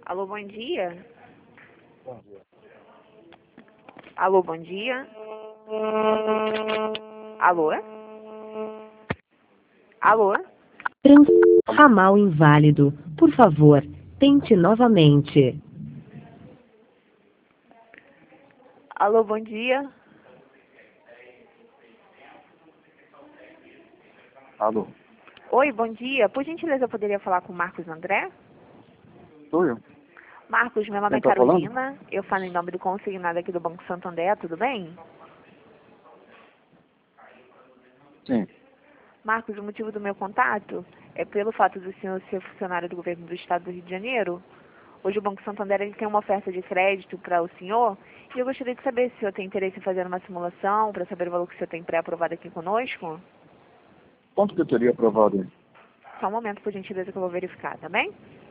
Alô, bom dia. Bom dia. Alô, bom dia. Alô? Alô? Ramal inválido. Por favor, tente novamente. Alô, bom dia. Alô? Oi, bom dia. Por gentileza, eu poderia falar com o Marcos André? Sou eu. Marcos, meu nome é Quem tá falando? Carolina. Eu falo em nome do consignado aqui do Banco Santander, tudo bem? Sim. Marcos, o motivo do meu contato é pelo fato do senhor ser funcionário do governo do estado do Rio de Janeiro. Hoje o Banco Santander ele tem uma oferta de crédito para o senhor e eu gostaria de saber se o senhor tem interesse em fazer uma simulação para saber o valor que o senhor tem pré-aprovado aqui conosco. Quanto que eu teria aprovado aí? Só um momento, por gentileza, que eu vou verificar, tá bem?